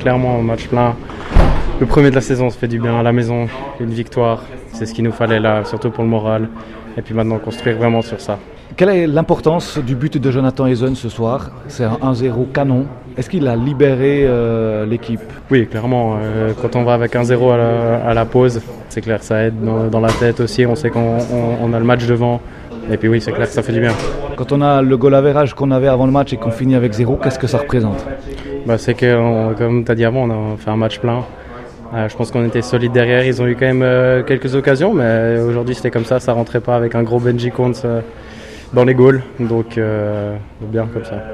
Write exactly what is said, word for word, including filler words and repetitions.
clairement, match plein. Le premier de la saison, ça fait du bien à la maison, une victoire, c'est ce qu'il nous fallait là, surtout pour le moral. Et puis maintenant, construire vraiment sur ça. Quelle est l'importance du but de Jonathan Ezen ce soir? C'est un un zéro canon. Est-ce qu'il a libéré euh, l'équipe? Oui, clairement. Euh, quand on va avec un zéro à la, à la pause, c'est clair, ça aide dans, dans la tête aussi. On sait qu'on on, on a le match devant. Et puis oui, c'est clair que ça fait du bien. Quand on a le goal average qu'on avait avant le match et qu'on finit avec zéro, qu'est-ce que ça représente? Bah, c'est que, on, comme tu as dit avant, on a fait un match plein. Euh, je pense qu'on était solide derrière. Ils ont eu quand même euh, quelques occasions, mais aujourd'hui c'était comme ça. Ça rentrait pas avec un gros Benji Kountz euh, dans les goals. Donc euh, bien comme ça.